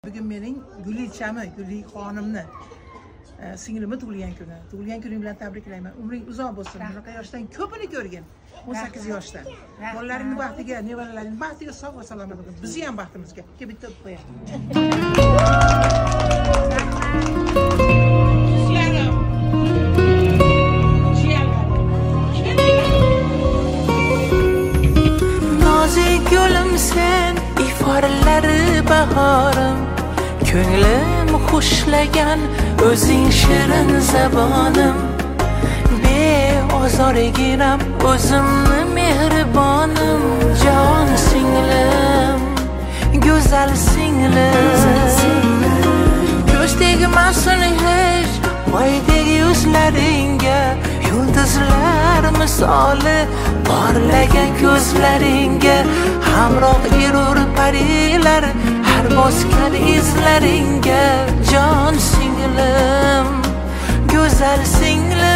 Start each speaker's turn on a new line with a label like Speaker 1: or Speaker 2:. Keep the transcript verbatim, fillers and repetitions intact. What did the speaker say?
Speaker 1: Bugün mening Gulichami, Guli xonimni singlimni tug'ilgan kuni. Tug'ilgan kuning bilan tabriklayman. Umring uzoq bo'lsin. Bunaqa yoshdan ko'pini ko'rgin. o'n sakkiz yoshdan. Bolalaringning baxtiga, nevaralaringning baxtiga sog' va salomat bo'lsin. Bizni ham baxtimizga. Ke bitta o'tib qo'ying.
Speaker 2: Nozik yo'lim sen, iforalari bahorim. Ko'nglim xushlagan o'zing shirin zabonim. Beozorginam o'zimni mehribonim. Jon singlim, go'zal singlim. Ko'z tegmasin hech oydek yuzlaringga. Yulduzlar misoli porlagan ko'zlaringga. Hamroh erur parilar har bosgan izlaringga. Jon singlim, go'zal singlim.